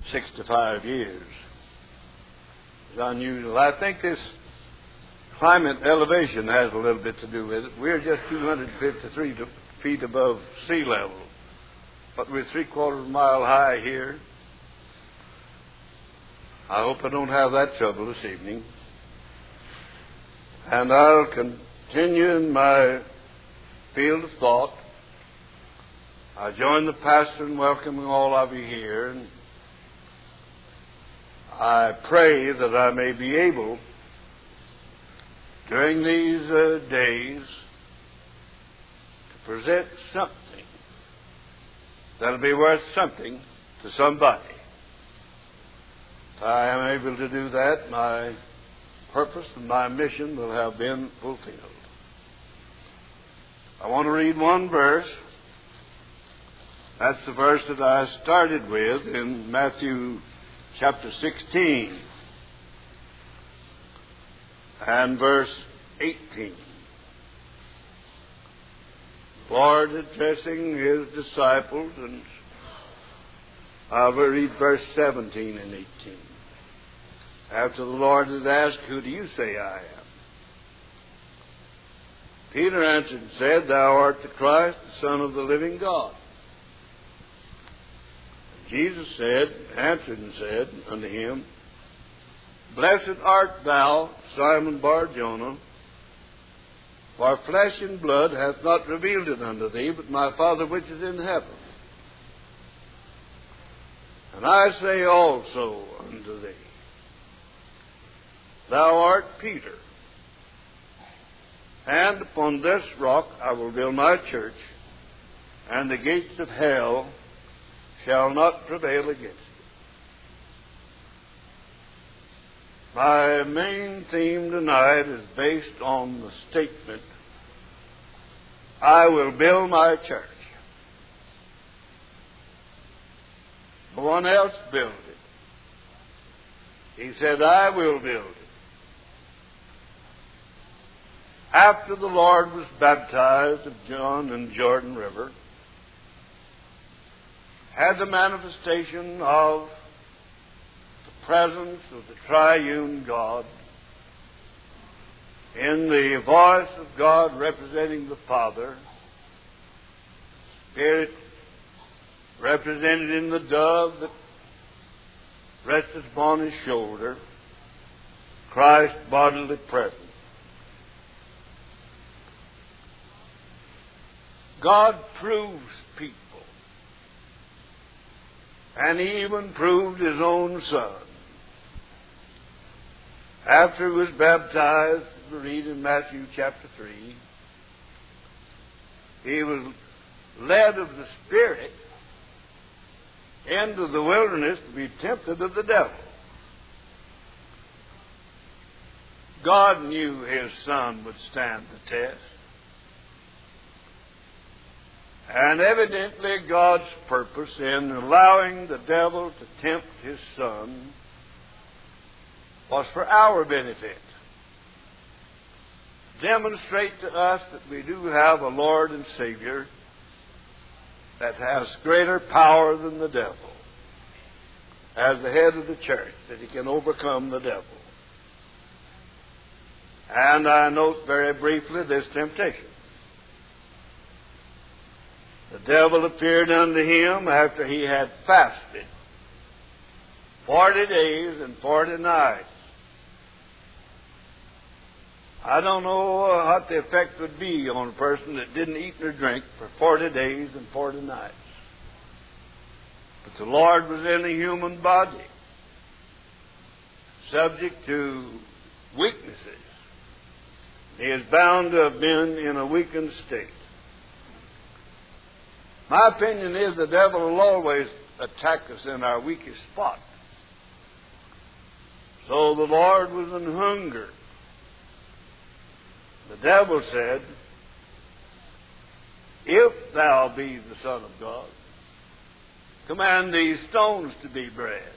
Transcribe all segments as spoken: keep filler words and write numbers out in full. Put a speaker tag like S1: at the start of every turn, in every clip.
S1: sixty-five years. It's unusual. I think this climate elevation has a little bit to do with it. We're just two hundred fifty-three feet above sea level, but we're three quarters of a mile high here. I hope I don't have that trouble this evening. And I'll continue in my field of thought. I join the pastor in welcoming all of you here, and I pray that I may be able, during these uh, days, to present something that'll be worth something to somebody. If I am able to do that, my purpose and my mission will have been fulfilled. I want to read one verse. That's the verse that I started with in Matthew chapter sixteen and verse eighteen. The Lord addressing His disciples, and I will read verse seventeen and eighteen. After the Lord had asked, "Who do you say I am?" Peter answered and said, "Thou art the Christ, the Son of the living God." And Jesus said, answered and said unto him, "Blessed art thou, Simon Bar-Jonah, for flesh and blood hath not revealed it unto thee, but my Father which is in heaven. And I say also unto thee, Thou art Peter, and upon this rock I will build my church, and the gates of hell shall not prevail against it." My main theme tonight is based on the statement, "I will build my church." No one else built it. He said, "I will build it." After the Lord was baptized of John in Jordan River, had the manifestation of the presence of the triune God in the voice of God representing the Father, Spirit represented in the dove that rested upon His shoulder, Christ bodily present. God proves people. And He even proved His own Son. After He was baptized, we read in Matthew chapter three, He was led of the Spirit into the wilderness to be tempted of the devil. God knew His Son would stand the test. And evidently God's purpose in allowing the devil to tempt His Son was for our benefit. Demonstrate to us that we do have a Lord and Savior that has greater power than the devil, as the head of the church, that He can overcome the devil. And I note very briefly this temptation. The devil appeared unto him after he had fasted forty days and forty nights. I don't know what the effect would be on a person that didn't eat or drink for forty days and forty nights. But the Lord was in a human body, subject to weaknesses. He is bound to have been in a weakened state. My opinion is the devil will always attack us in our weakest spot. So the Lord was in hunger. The devil said, "If thou be the Son of God, command these stones to be bread."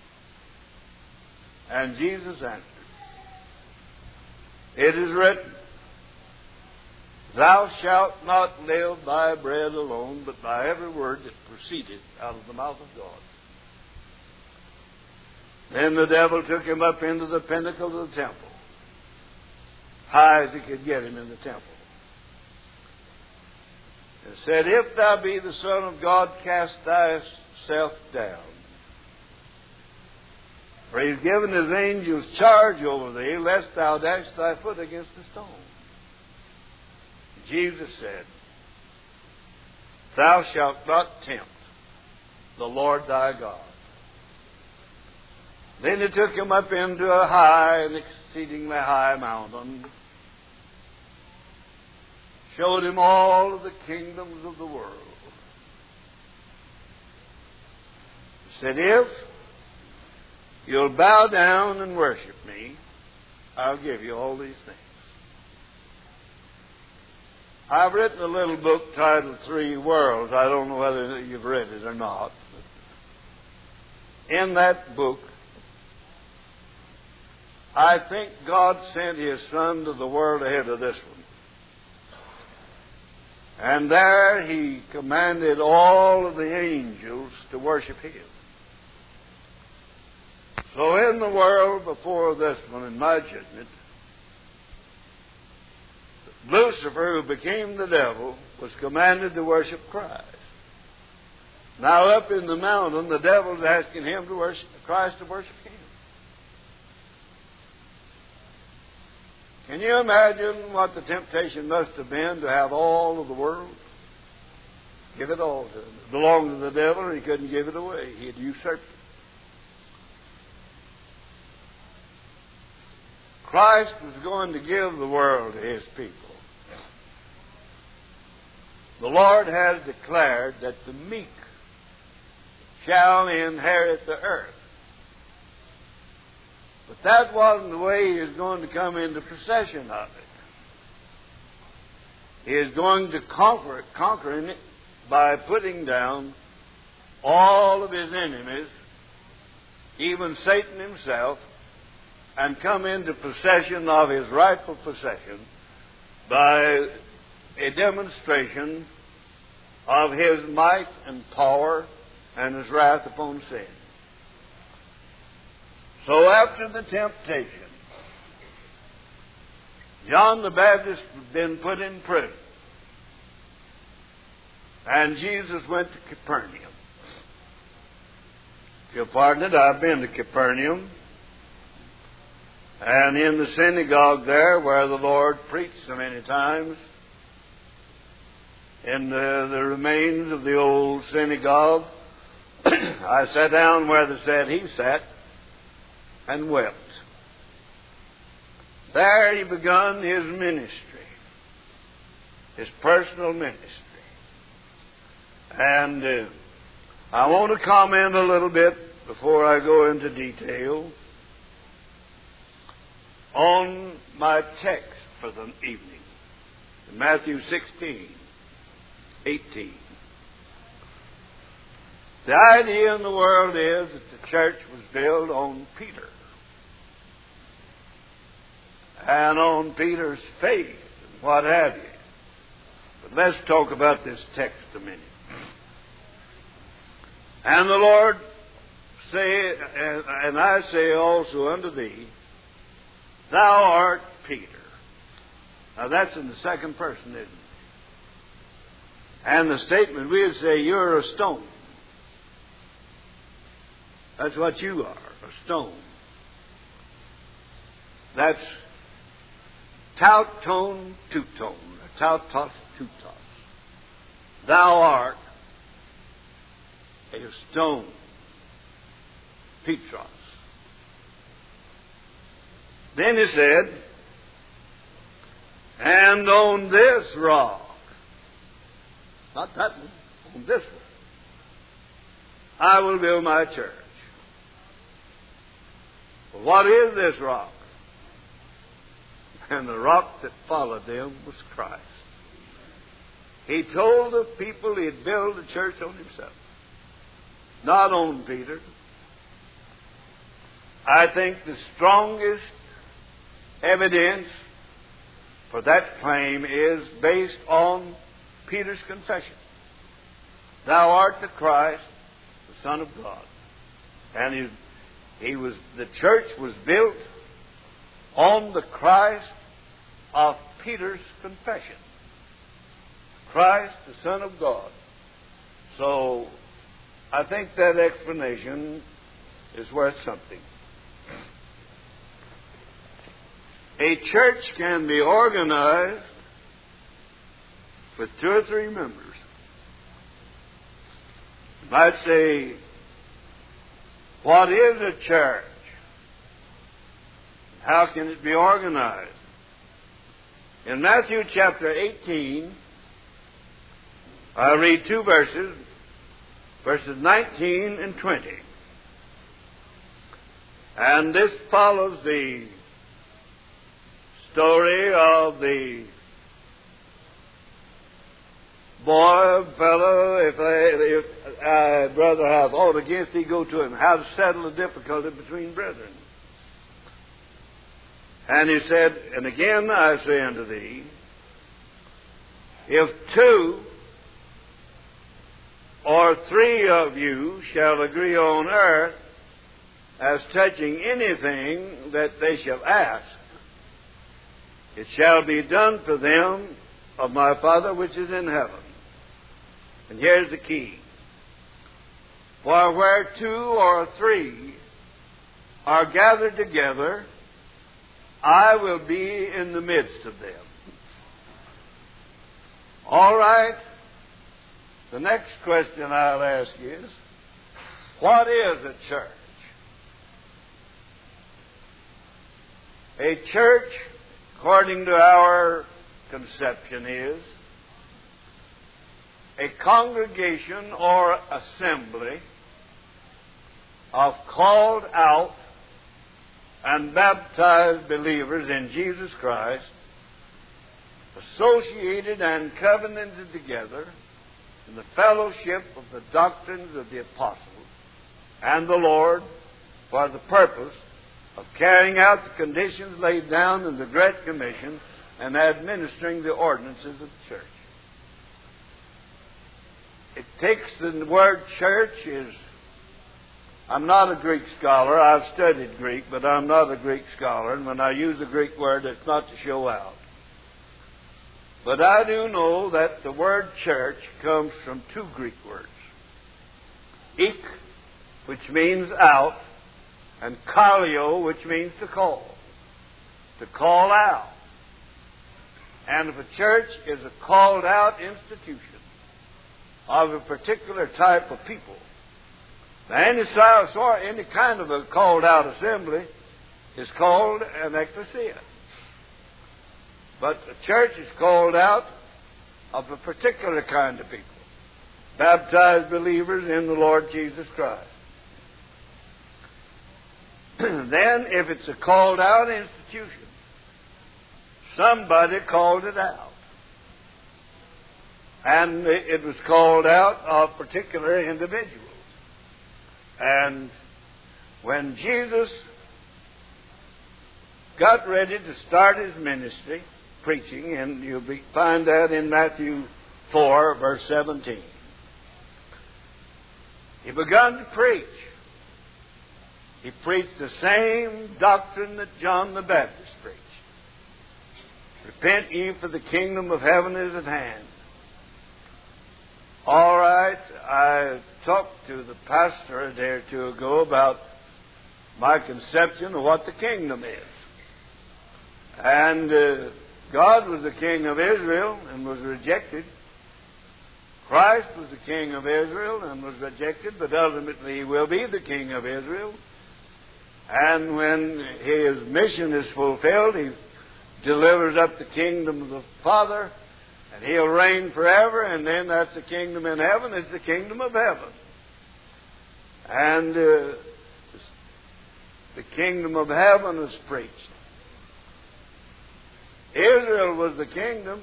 S1: And Jesus answered, "It is written, Thou shalt not live by bread alone, but by every word that proceedeth out of the mouth of God." Then the devil took him up into the pinnacle of the temple, high as he could get him in the temple, and said, If thou be the Son of God, cast thyself down. For he has given his angels charge over thee, lest thou dash thy foot against a stone. Jesus said, Thou shalt not tempt the Lord thy God. Then he took him up into a high and exceedingly high mountain, showed him all of the kingdoms of the world. He said, If you'll bow down and worship me, I'll give you all these things. I've written a little book titled Three Worlds. I don't know whether you've read it or not. In that book, I think God sent His Son to the world ahead of this one. And there He commanded all of the angels to worship Him. So in the world before this one, in my judgment, Lucifer, who became the devil, was commanded to worship Christ. Now up in the mountain, the devil's asking him to worship Christ, to worship him. Can you imagine what the temptation must have been to have all of the world? Give it all to him. It belonged to the devil, and he couldn't give it away. He had usurped it. Christ was going to give the world to His people. The Lord has declared that the meek shall inherit the earth. But that wasn't the way He is going to come into possession of it. He is going to conquer it, conquering it by putting down all of His enemies, even Satan himself, and come into possession of His rightful possession by a demonstration of His might and power and His wrath upon sin. So after the temptation, John the Baptist had been put in prison, and Jesus went to Capernaum. If you'll pardon it, I've been to Capernaum, and in the synagogue there, where the Lord preached so many times, in the, the remains of the old synagogue, I sat down where they said He sat and wept. There He begun His ministry, His personal ministry. And uh, I want to comment a little bit before I go into detail on my text for the evening, in Matthew sixteen, eighteen. The idea in the world is that the church was built on Peter, and on Peter's faith, and what have you. But let's talk about this text a minute. And the Lord say, and I say also unto thee, Thou art Peter. Now that's in the second person, isn't it? And the statement, we would say, you're a stone. That's what you are, a stone. That's tautone, tutone, tautos, tutos. Thou art a stone, Petros. Then He said, and on this rock, not that one, on this one, I will build my church. Well, what is this rock? And the rock that followed them was Christ. He told the people He'd build a church on Himself, not on Peter. I think the strongest evidence for that claim is based on Peter's confession. Thou art the Christ, the Son of God. And he, he was, the church was built on the Christ of Peter's confession. Christ, the Son of God. So, I think that explanation is worth something. A church can be organized with two or three members. You might say, what is a church? How can it be organized? In Matthew chapter eighteen, I'll read two verses, verses nineteen and twenty. And this follows the story of the boy, fellow, if, I, if uh, brother have aught against thee, go to him. How to settle the difficulty between brethren. And he said, and again I say unto thee, if two or three of you shall agree on earth as touching anything that they shall ask, it shall be done for them of my Father which is in heaven. And here's the key. For where two or three are gathered together, I will be in the midst of them. All right. The next question I'll ask is, what is a church? A church, according to our conception, is a congregation or assembly of called out and baptized believers in Jesus Christ, associated and covenanted together in the fellowship of the doctrines of the apostles and the Lord for the purpose of carrying out the conditions laid down in the Great Commission and administering the ordinances of the church. It takes the word church is, I'm not a Greek scholar. I've studied Greek, but I'm not a Greek scholar. And when I use a Greek word, it's not to show out. But I do know that the word church comes from two Greek words. Ik, which means out, and kaleo, which means to call. To call out. And if a church is a called out institution of a particular type of people, any size or any kind of a called out assembly is called an ecclesia. But a church is called out of a particular kind of people, baptized believers in the Lord Jesus Christ. Then, if it's a called out institution, somebody called it out. And it was called out of particular individuals. And when Jesus got ready to start his ministry, preaching, and you'll be, find that in Matthew four, verse seventeen. He began to preach. He preached the same doctrine that John the Baptist preached. Repent ye, for the kingdom of heaven is at hand. All right, I talked to the pastor a day or two ago about my conception of what the kingdom is. And uh, God was the king of Israel and was rejected. Christ was the king of Israel and was rejected, but ultimately he will be the king of Israel. And when his mission is fulfilled, he delivers up the kingdom of the Father, and he'll reign forever, and then that's the kingdom in heaven. It's the kingdom of heaven. And uh, the kingdom of heaven is preached. Israel was the kingdom.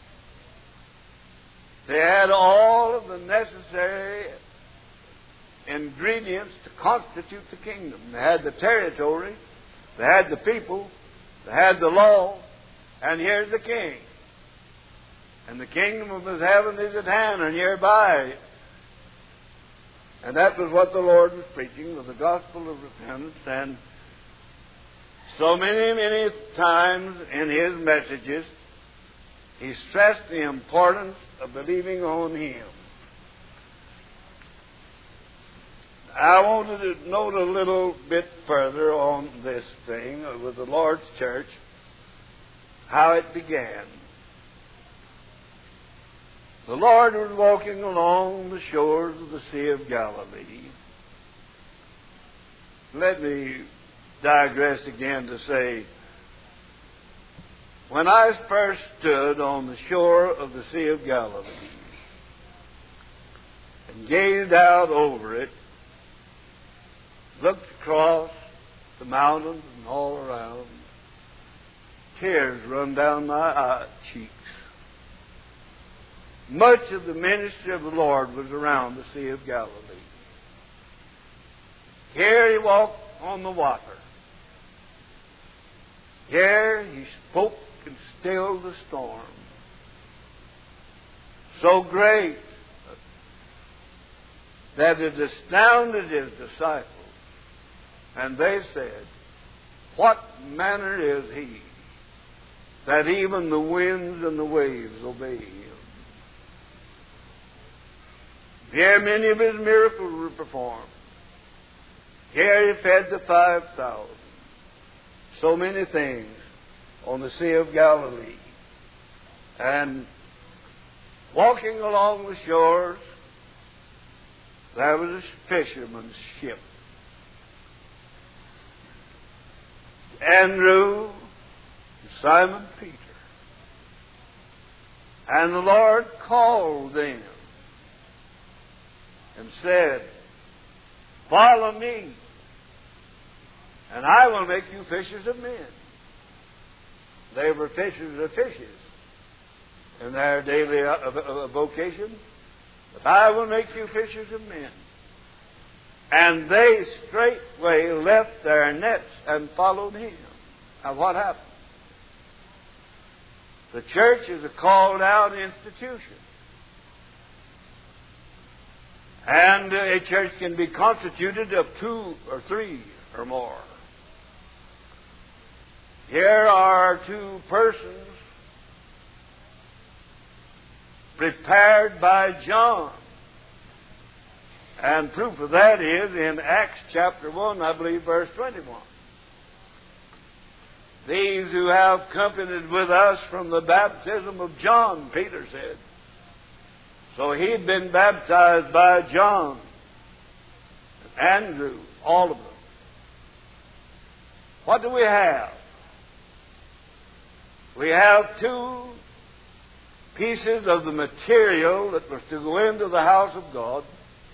S1: They had all of the necessary ingredients to constitute the kingdom. They had the territory, they had the people, they had the law, and here's the king. And the kingdom of his heaven is at hand or nearby. And that was what the Lord was preaching, was the gospel of repentance. And so many, many times in His messages, He stressed the importance of believing on Him. I wanted to note a little bit further on this thing with the Lord's church, how it began. The Lord was walking along the shores of the Sea of Galilee. Let me digress again to say, when I first stood on the shore of the Sea of Galilee and gazed out over it, looked across the mountains and all around, tears run down my eye cheeks. Much of the ministry of the Lord was around the Sea of Galilee. Here He walked on the water. Here He spoke and stilled the storm. So great that it astounded His disciples. And they said, "What manner is He, that even the winds and the waves obey Him?" Here many of His miracles were performed. Here He fed the five thousand. So many things on the Sea of Galilee. And walking along the shores, there was a fisherman's ship. Andrew and Simon Peter. And the Lord called them and said, "Follow me, and I will make you fishers of men." They were fishers of fishes in their daily vocation. "But I will make you fishers of men." And they straightway left their nets and followed Him. Now what happened? The church is a called out institution. And a church can be constituted of two or three or more. Here are two persons prepared by John. And proof of that is in Acts chapter one, I believe, verse twenty-one. "These who have accompanied with us from the baptism of John," Peter said. So he'd been baptized by John, Andrew, all of them. What do we have? We have two pieces of the material that was to go into the house of God,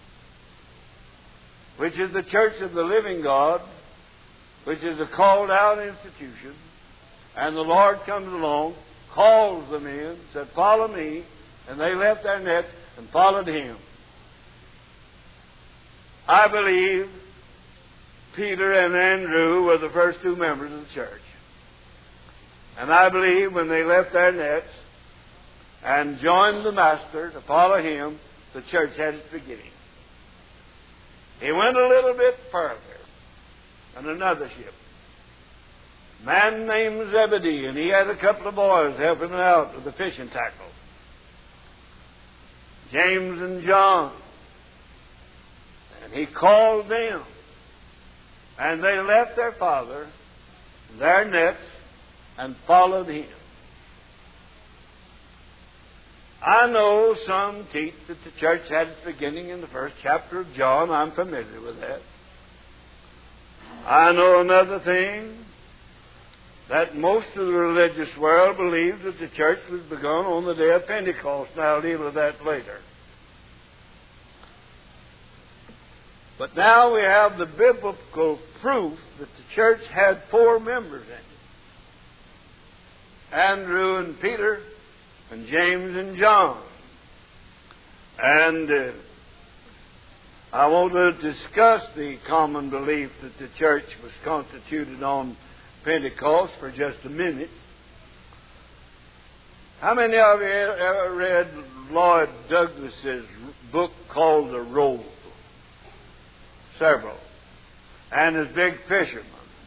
S1: which is the church of the living God, which is a called out institution. And the Lord comes along, calls them in, said, "Follow me." And they left their nets and followed Him. I believe Peter and Andrew were the first two members of the church. And I believe when they left their nets and joined the Master to follow Him, the church had its beginning. He went a little bit further on another ship. A man named Zebedee, and he had a couple of boys helping him out with the fishing tackle. James and John. And He called them. And they left their father, their nets, and followed Him. I know some teach that the church had its beginning in the first chapter of John. I'm familiar with that. I know another thing, that most of the religious world believes that the church was begun on the day of Pentecost, and I'll deal with that later. But now we have the biblical proof that the church had four members in it. Andrew and Peter and James and John. And uh, I want to discuss the common belief that the church was constituted on Pentecost for just a minute. How many of you ever read Lloyd Douglas's book called The Roll? several, and as big fishermen.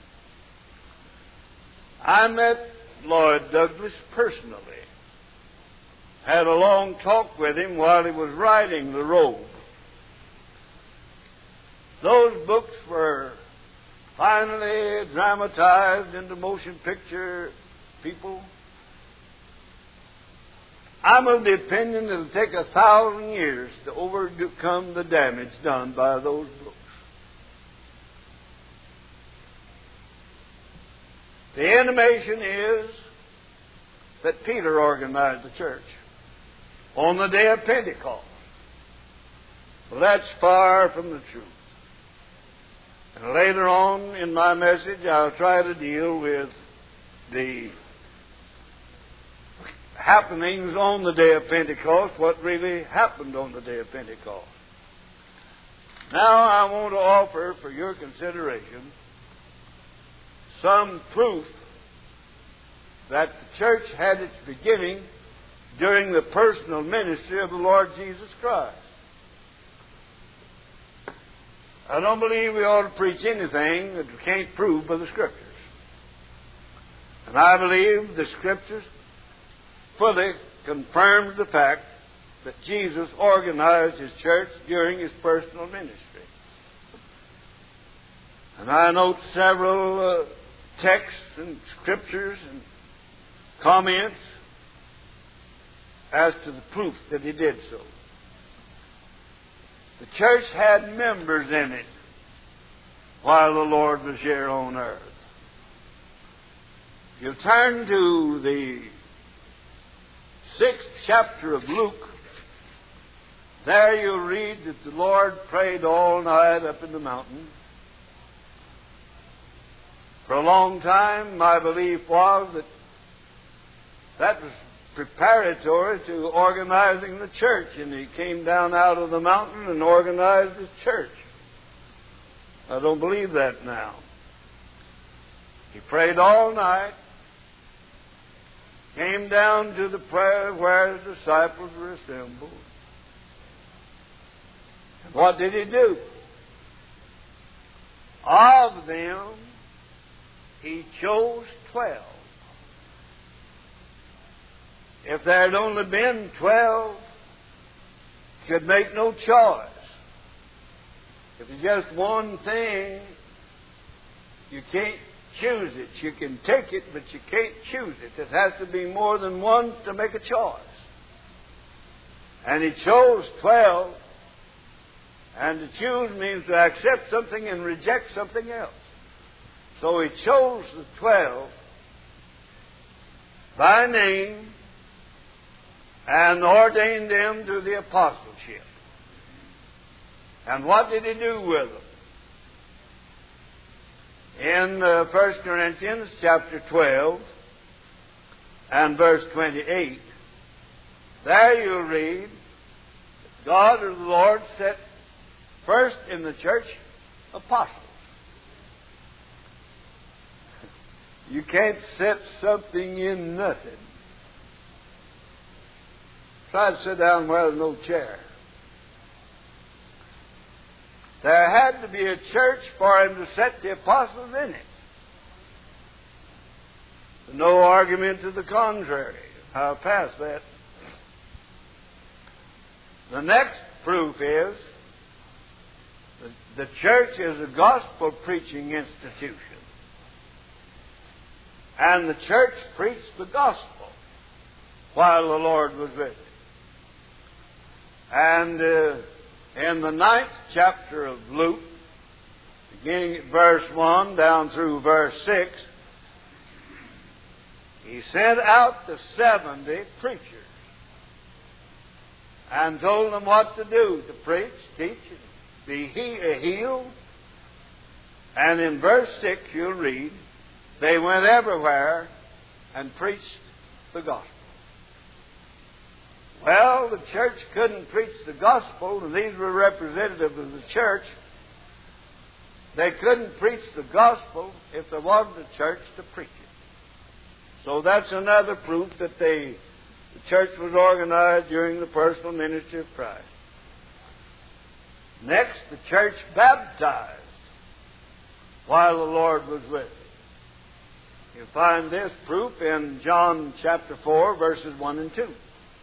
S1: I met Lloyd Douglas personally. Had a long talk with him while he was writing The Robe. Those books were finally dramatized into motion picture people. I'm of the opinion it'll take a thousand years to overcome the damage done by those books. The intimation is that Peter organized the church on the day of Pentecost. Well, that's far from the truth. And later on in my message, I'll try to deal with the happenings on the day of Pentecost, what really happened on the day of Pentecost. Now I want to offer for your consideration some proof that the church had its beginning during the personal ministry of the Lord Jesus Christ. I don't believe we ought to preach anything that we can't prove by the Scriptures. And I believe the Scriptures fully confirms the fact that Jesus organized His church during His personal ministry. And I note several uh, texts and scriptures and comments as to the proof that He did so. The church had members in it while the Lord was here on earth. If you turn to the sixth chapter of Luke, there you'll read that the Lord prayed all night up in the mountain. For a long time, my belief was that that was preparatory to organizing the church, and He came down out of the mountain and organized His church. I don't believe that now. He prayed all night, came down to the prayer where the disciples were assembled. And what did He do? Of them, He chose twelve. If there had only been twelve, He could make no choice. If it's just one thing, you can't choose it. You can take it, but you can't choose it. It has to be more than one to make a choice. And He chose twelve, and to choose means to accept something and reject something else. So He chose the twelve by name and ordained them to the apostleship. And what did He do with them? In uh, First Corinthians chapter twelve and verse twenty-eight, there you read, God or the Lord set first in the church apostles. You can't set something in nothing. Try to sit down where there's no chair. There had to be a church for Him to set the apostles in it. No argument to the contrary. I'll pass that. The next proof is that the church is a gospel preaching institution. And the church preached the gospel while the Lord was with it. And uh, in the ninth chapter of Luke, beginning at verse one down through verse six, He sent out the seventy preachers and told them what to do, to preach, teach, and be he- healed. And in verse six you'll read, they went everywhere and preached the gospel. Well, the church couldn't preach the gospel, and these were representatives of the church. They couldn't preach the gospel if there wasn't a church to preach it. So that's another proof that they, the church was organized during the personal ministry of Christ. Next, the church baptized while the Lord was with them. You find this proof in John chapter four, verses one and two.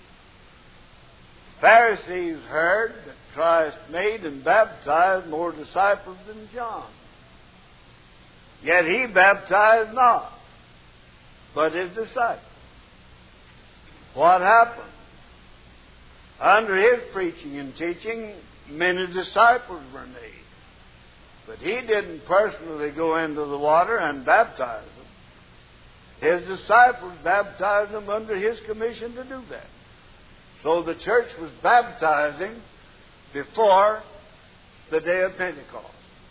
S1: Pharisees heard that Christ made and baptized more disciples than John. Yet he baptized not, but his disciples. What happened? Under his preaching and teaching, many disciples were made. But he didn't personally go into the water and baptize them. His disciples baptized them under his commission to do that. So the church was baptizing before the day of Pentecost.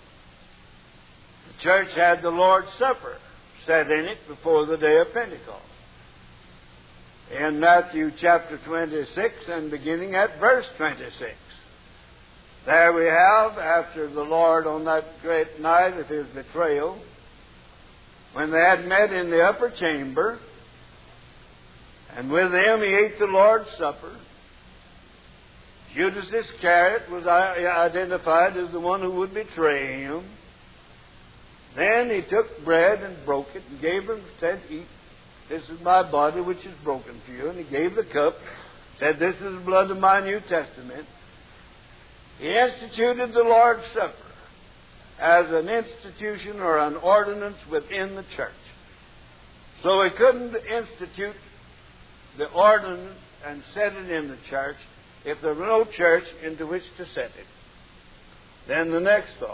S1: The church had the Lord's Supper set in it before the day of Pentecost. In Matthew chapter twenty-six and beginning at verse twenty-six. There we have, after the Lord on that great night of his betrayal, when they had met in the upper chamber, and with them he ate the Lord's Supper. Judas Iscariot was identified as the one who would betray him. Then he took bread and broke it and gave them, said, "Eat, this is my body which is broken for you." And he gave the cup, said, "This is the blood of my New Testament." He instituted the Lord's Supper as an institution or an ordinance within the church. So he couldn't institute the ordinance and set it in the church if there were no church into which to set it. Then the next thought.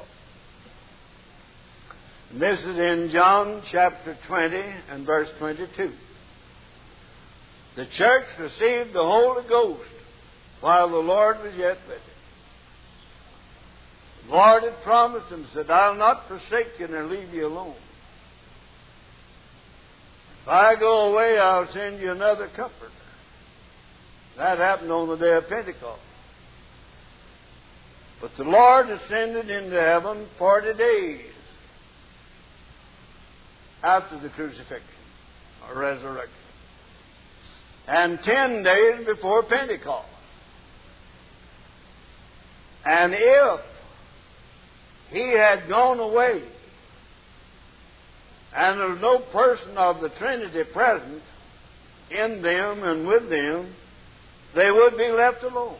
S1: And this is in John chapter twenty and verse twenty-two. The church received the Holy Ghost while the Lord was yet with it. The Lord had promised them, said, "I'll not forsake you nor leave you alone. If I go away, I'll send you another comforter." That happened on the day of Pentecost. But the Lord ascended into heaven forty days after the crucifixion or resurrection, and ten days before Pentecost. And if he had gone away and there was no person of the Trinity present in them and with them, they would be left alone.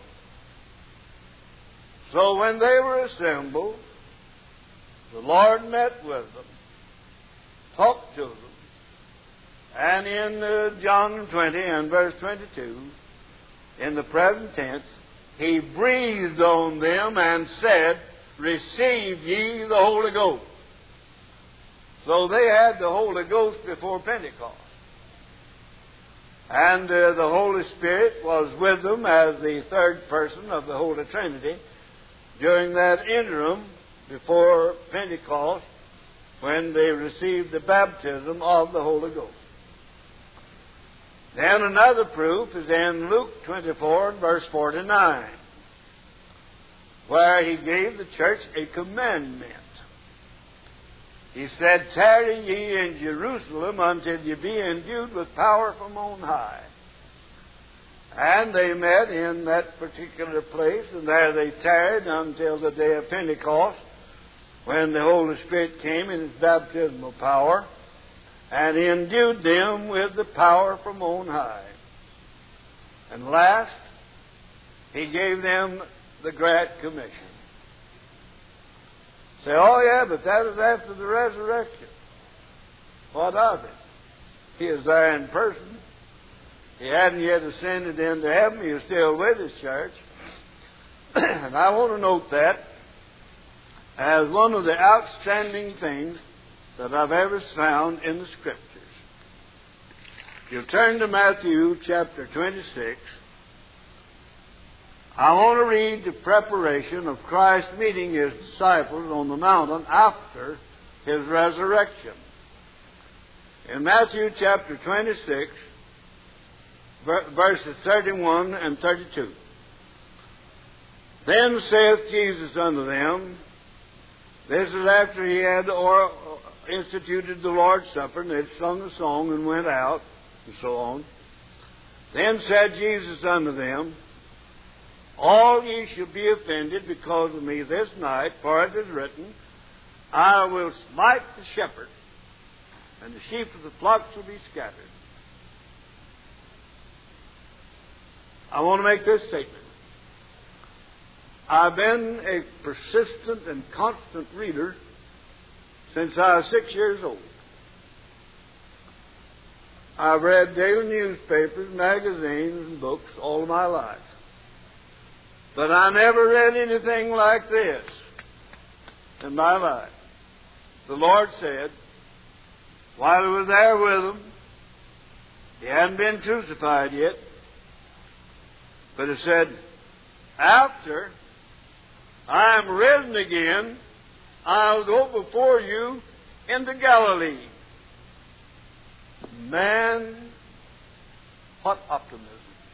S1: So when they were assembled, the Lord met with them, talked to them, and in uh, John twenty and verse twenty-two, in the present tense, he breathed on them and said, "Receive ye the Holy Ghost." So they had the Holy Ghost before Pentecost. And uh, the Holy Spirit was with them as the third person of the Holy Trinity during that interim before Pentecost, when they received the baptism of the Holy Ghost. Then another proof is in Luke twenty-four and verse forty-nine, where he gave the church a commandment. He said, "Tarry ye in Jerusalem until ye be endued with power from on high." And they met in that particular place, and there they tarried until the day of Pentecost, when the Holy Spirit came in His baptismal power and endued them with the power from on high. And last, He gave them the Great Commission. Say, "Oh yeah, but that was after the resurrection." What of it? He is there in person. He hadn't yet ascended into heaven. He is still with His church. And I want to note that as one of the outstanding things that I've ever found in the Scriptures. If you turn to Matthew chapter twenty-six, I want to read the preparation of Christ meeting His disciples on the mountain after His resurrection. In Matthew chapter twenty-six, verses thirty-one and thirty-two. "Then saith Jesus unto them," this is after He had or instituted the Lord's Supper, and they'd sung a song and went out, and so on. "Then said Jesus unto them, all ye shall be offended because of me this night, for it is written, I will smite the shepherd, and the sheep of the flock shall be scattered. I want to make this statement. I've been a persistent and constant reader since I was six years old. I've read daily newspapers, magazines, and books all of my life. But I never read anything like this in my life. The Lord said, while He was there with them, He hadn't been crucified yet, but He said, after I am risen again, I'll go before you into Galilee. Man, what optimism.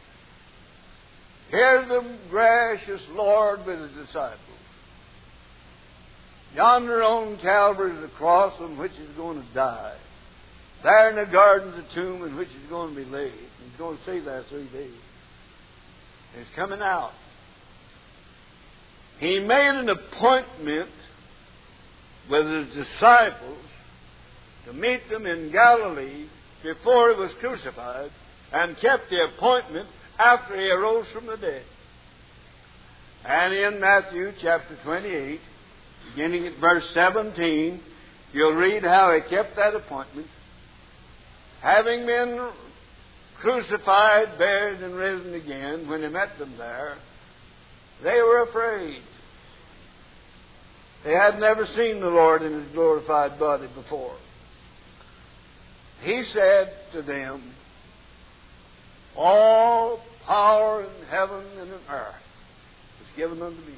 S1: Here's the gracious Lord with His disciples. Yonder on Calvary is the cross on which He's going to die. There in the garden's the tomb in which He's going to be laid. He's going to stay there three days. And He's coming out. He made an appointment with His disciples to meet them in Galilee before He was crucified, and kept the appointment after He arose from the dead. And in Matthew chapter twenty-eight, beginning at verse seventeen, you'll read how He kept that appointment. Having been crucified, buried, and risen again, when He met them there, they were afraid. They had never seen the Lord in His glorified body before. He said to them, all power in heaven and in earth is given unto me.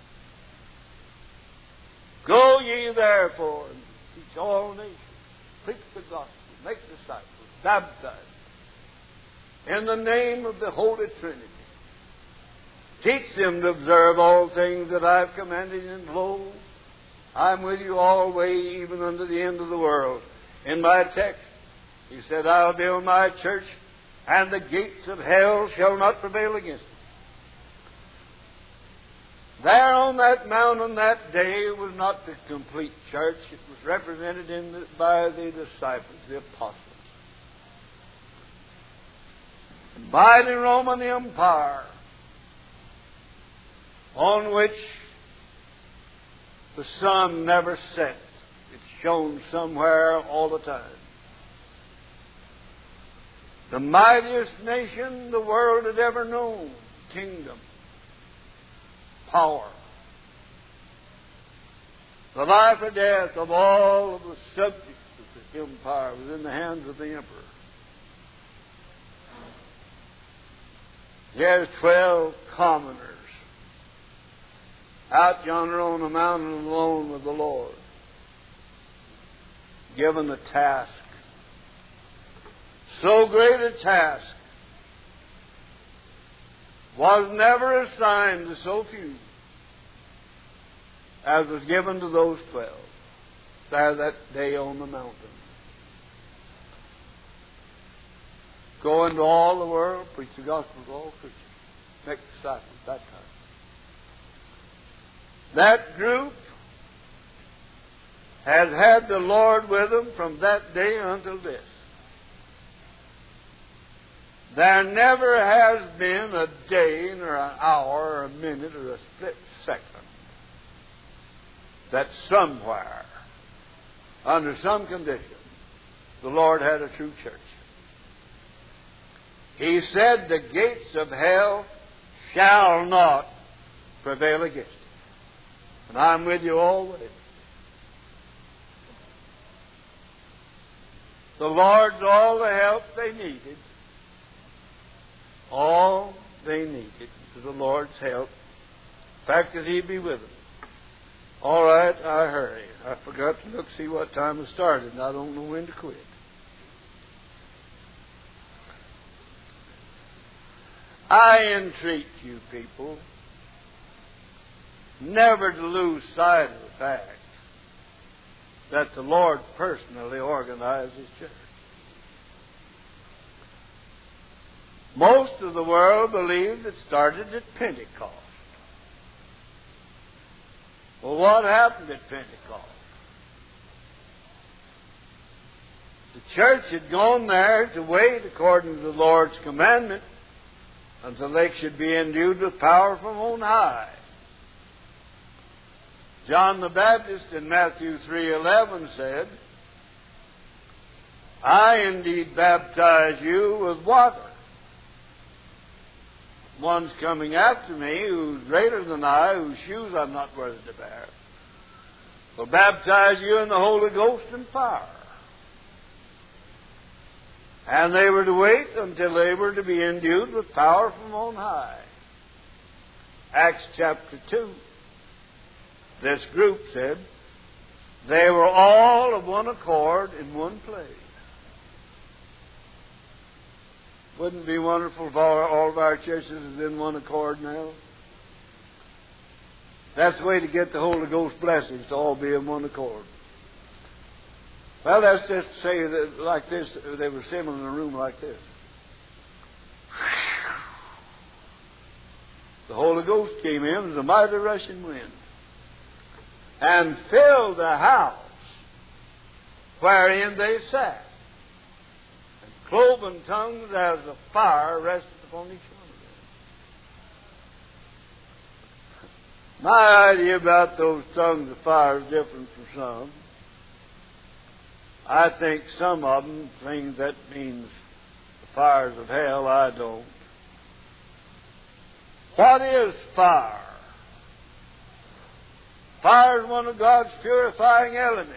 S1: Go ye therefore and teach all nations, preach the gospel, make disciples, baptize in the name of the Holy Trinity. Teach them to observe all things that I have commanded, and lo, I am with you always, even unto the end of the world. In my text, He said, I'll build my church, and the gates of hell shall not prevail against it. There on that mountain that day was not the complete church. It was represented in the, by the disciples, the apostles. By the Roman Empire, on which the sun never set. It's shone somewhere all the time. The mightiest nation the world had ever known. Kingdom. Power. The life or death of all of the subjects of the empire was in the hands of the emperor. There's twelve commoners out yonder on the mountain alone with the Lord, given the task. So great a task was never assigned to so few as was given to those twelve there that day on the mountain. Go into all the world, preach the gospel to all creatures, make disciples, baptize. That group has had the Lord with them from that day until this. There never has been a day, or an hour, or a minute, or a split second that somewhere, under some condition, the Lord had a true church. He said, the gates of hell shall not prevail against it. And I'm with you always. The Lord's all the help they needed. All they needed was the Lord's help. The fact that He'd be with them. All right, I hurry. I forgot to look see what time it started, and I don't know when to quit. I entreat you people never to lose sight of the fact that the Lord personally organized His church. Most of the world believed it started at Pentecost. Well, what happened at Pentecost? The church had gone there to wait according to the Lord's commandment until they should be endued with power from on high. John the Baptist in Matthew three eleven said, I indeed baptize you with water. One's coming after me who's greater than I, whose shoes I'm not worthy to bear, will baptize you in the Holy Ghost and fire. And they were to wait until they were to be endued with power from on high. Acts chapter two. This group said they were all of one accord in one place. Wouldn't it be wonderful if all, all of our churches is in one accord now? That's the way to get the Holy Ghost blessings, to all be in one accord. Well, let's just say that like this, they were sitting in a room like this. The Holy Ghost came in as a mighty rushing wind and filled the house wherein they sat. And cloven tongues as a fire rested upon each one of them. My idea about those tongues of fire is different from some. I think some of them think that means the fires of hell. I don't. What is fire? Fire is one of God's purifying elements.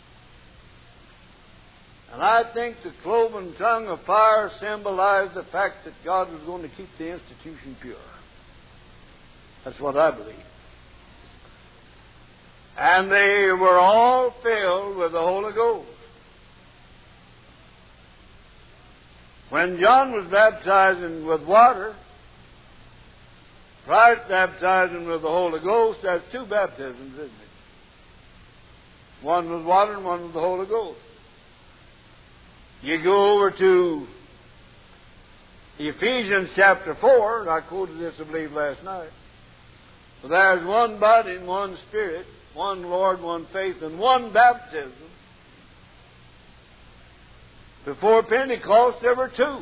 S1: And I think the cloven tongue of fire symbolized the fact that God was going to keep the institution pure. That's what I believe. And they were all filled with the Holy Ghost. When John was baptizing with water, Christ baptizing with the Holy Ghost, that's two baptisms, isn't it? One with water and one with the Holy Ghost. You go over to Ephesians chapter four, and I quoted this, I believe, last night. For there's one body and one Spirit, one Lord, one faith, and one baptism. Before Pentecost, there were two.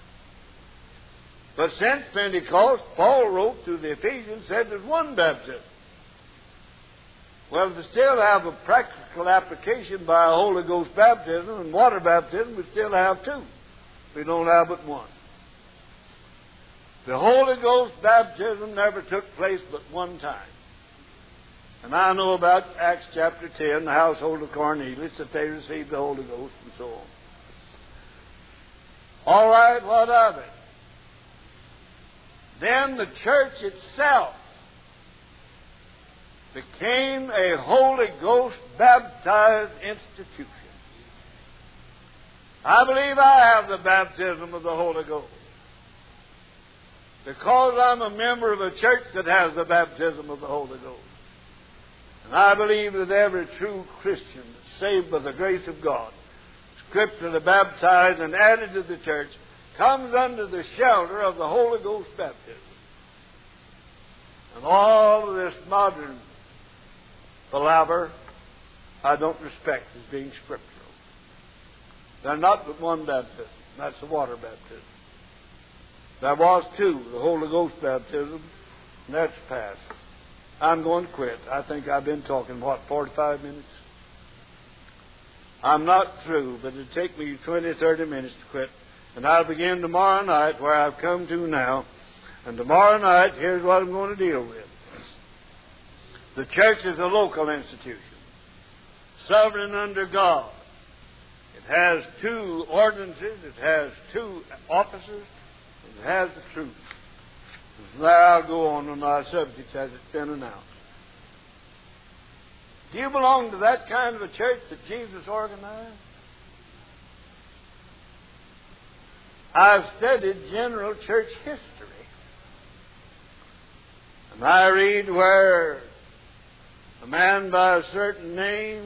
S1: But since Pentecost, Paul wrote to the Ephesians, said there's one baptism. Well, to still have a practical application by a Holy Ghost baptism and water baptism, we still have two. We don't have but one. The Holy Ghost baptism never took place but one time. And I know about Acts chapter ten, the household of Cornelius, that they received the Holy Ghost and so on. All right, what of it? Then the church itself became a Holy Ghost baptized institution. I believe I have the baptism of the Holy Ghost because I'm a member of a church that has the baptism of the Holy Ghost. And I believe that every true Christian saved by the grace of God, scripturally baptized and added to the church, comes under the shelter of the Holy Ghost baptism. And all of this modern palaver I don't respect as being scriptural. They're not but one baptism. That's the water baptism. There was two, the Holy Ghost baptism, and that's past. I'm going to quit. I think I've been talking, what, forty-five minutes? I'm not through, but it'll take me twenty, thirty minutes to quit. And I'll begin tomorrow night where I've come to now. And tomorrow night, here's what I'm going to deal with. The church is a local institution, sovereign under God. It has two ordinances, it has two officers, it has the truth. And from there I'll go on on our subject as it's been announced. Do you belong to that kind of a church that Jesus organized? I've studied general church history. And I read where a man by a certain name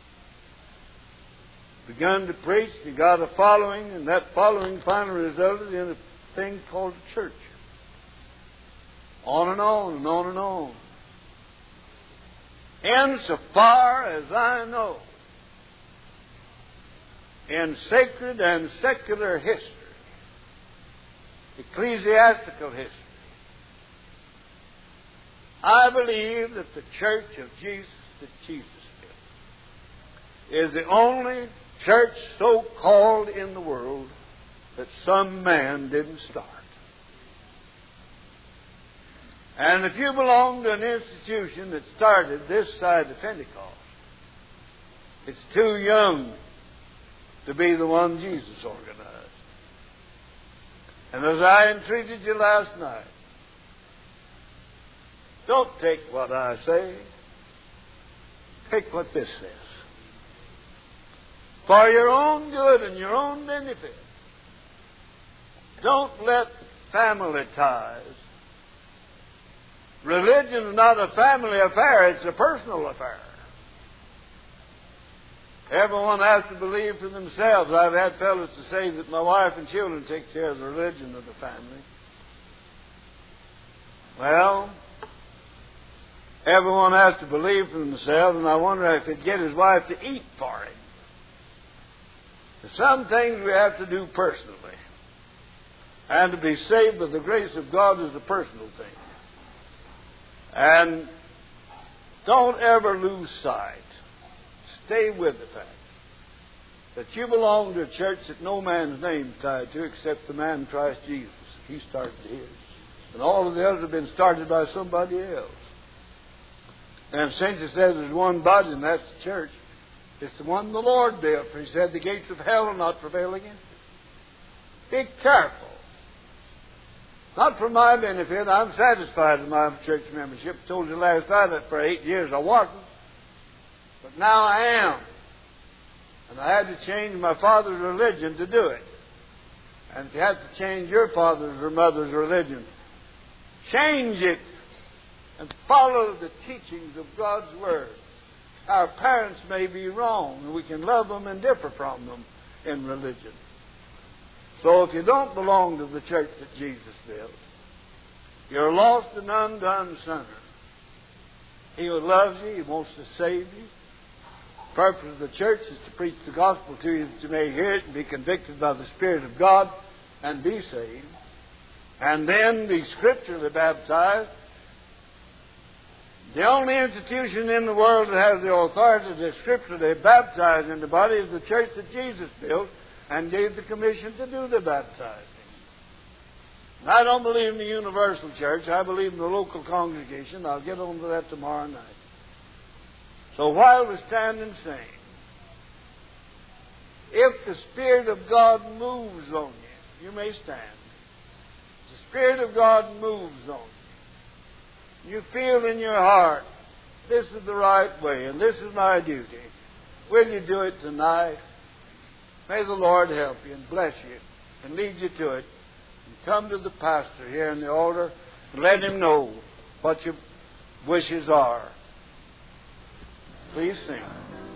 S1: begun to preach, he got a following, and that following finally resulted in a thing called a church. On and on and on and on. insofar as I know, in sacred and secular history, ecclesiastical history, I believe that the church of Jesus that Jesus built is the only church so called in the world that some man didn't start. And if you belong to an institution that started this side of Pentecost, it's too young to be the one Jesus organized. And as I entreated you last night, don't take what I say. Take what this says. For your own good and your own benefit. Don't let family ties. Religion is not a family affair, it's a personal affair. Everyone has to believe for themselves. I've had fellows to say that my wife and children take care of the religion of the family. Well, everyone has to believe for themselves, and I wonder if he'd get his wife to eat for him. There's some things we have to do personally. And to be saved by the grace of God is a personal thing. And don't ever lose sight. Stay with the fact that you belong to a church that no man's name is tied to except the man Christ Jesus. He started his. And all of the others have been started by somebody else. And since it says there's one body, and that's the church, it's the one the Lord built. For He said the gates of hell will not prevail against it. Be careful. Not for my benefit. I'm satisfied with my church membership. I told you last night that for eight years I wasn't. But now I am. And I had to change my father's religion to do it. And if you have to change your father's or mother's religion, change it and follow the teachings of God's Word. Our parents may be wrong, and we can love them and differ from them in religion. So if you don't belong to the church that Jesus built, you're a lost and undone sinner. He loves you. He wants to save you. The purpose of the church is to preach the gospel to you that you may hear it and be convicted by the Spirit of God and be saved. And then be scripturally baptized. The only institution in the world that has the authority to scripturally baptize in the body is the church that Jesus built and gave the commission to do the baptizing. And I don't believe in the universal church. I believe in the local congregation. I'll get on to that tomorrow night. So while we stand and sing, if the Spirit of God moves on you, you may stand. The Spirit of God moves on you. You feel in your heart, this is the right way and this is my duty. Will you do it tonight? May the Lord help you and bless you and lead you to it. And come to the pastor here in the altar and let him know what your wishes are. Please sing.